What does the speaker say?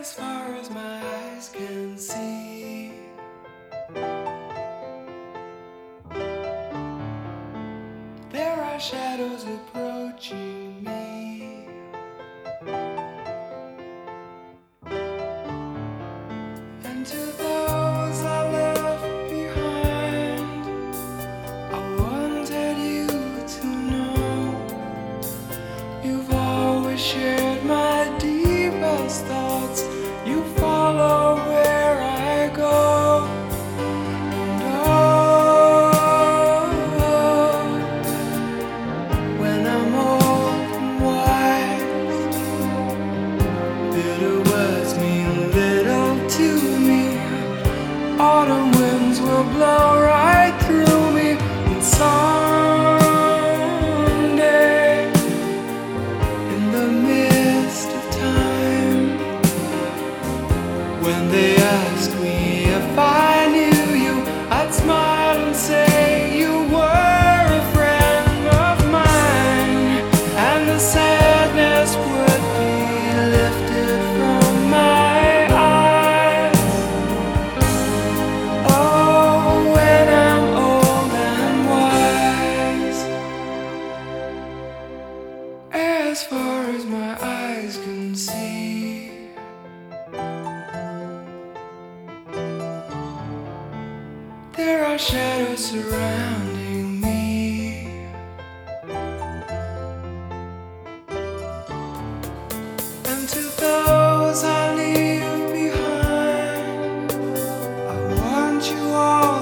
As far as my eyes can see, there are shadows approaching me. And to those I left behind, I wanted you to know you've always shared my deepest thoughts. You follow where I go. And oh, when I'm old and wise, bitter words mean little to me. Autumn winds will blow right through me. And someday, in the midst of time, when they ask me if I knew you, I'd smile and say you were a friend of mine, and the sadness would be lifted from my eyes. Oh, when I'm old and wise, as far as my eyes can see, there are shadows surrounding me. And to those I leave behind, I want you all